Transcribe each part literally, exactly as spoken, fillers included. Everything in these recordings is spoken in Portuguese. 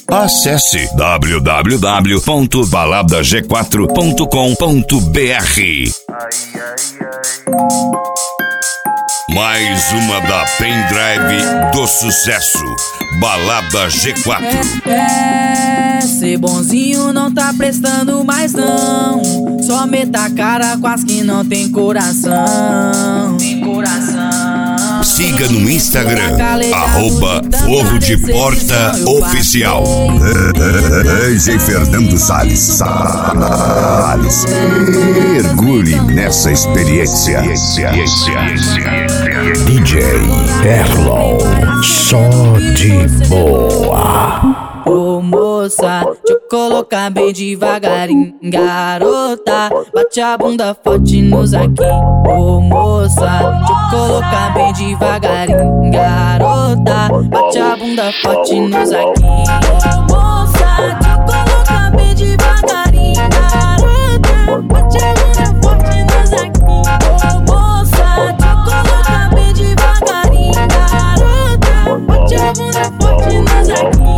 Acesse w w w ponto balada g quatro ponto com ponto b r. Mais uma da pendrive do sucesso, Balada G quatro. É, é, ser bonzinho não tá prestando mais não. Só meta a cara com as que não tem coração. Tem coração. Siga no Instagram, arroba Forro de Porta Oficial. D J Fernando Salles. Salles. Mergulhe nessa experiência. D J Erlon, só de boa. Ô moça, deixa eu colocar bem devagarinho. Garota, bate a bunda forte nos aqui. Ô moça, deixa eu colocar bem devagarinho. Garota, bate a bunda forte nos aqui. Ô moça, deixa eu colocar bem devagarinho. Garota, bate a bunda forte nos aqui. Ô moça, deixa eu colocar bem devagarinho. Garota, bate a bunda forte nos aqui.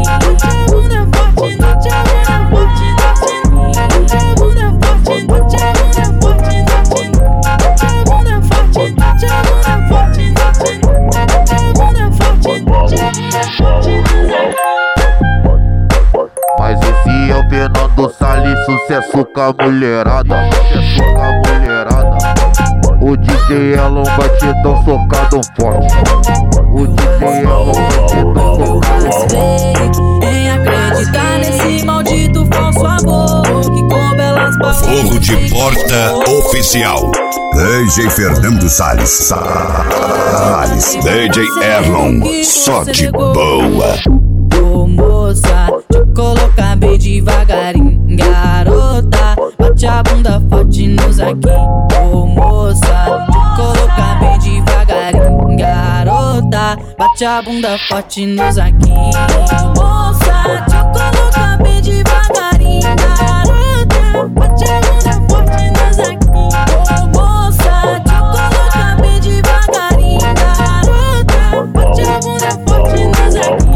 Mas esse é o Fernando Salles, sucesso com a mulherada, sucesso com a mulherada. O D J Elon batidão socado forte. O D J Elon batidão socado forte. Quem acreditar nesse maldito falso amor que com belas palavras. Forro de Porta Oficial. D J Fernando Salles. Salles. D J Erlon, só de boa. Ô moça, deixa eu colocar bem devagarinho. Garota, bate a bunda forte nos aqui. Ô moça, deixa eu colocar bem devagarinho. Garota, bate a bunda forte nos aqui. Ô moça, deixa eu colocar bem devagarinho. Garota, bate a bunda forte nos aqui. Ô moça, deixa eu colocar bem devagarinho. Garota, bate a bunda forte nos aqui.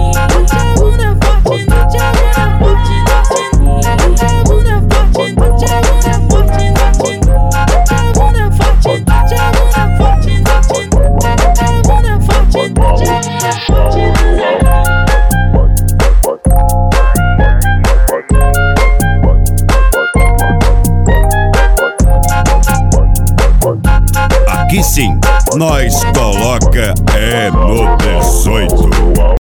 Aqui sim, nós coloca é no dezoito.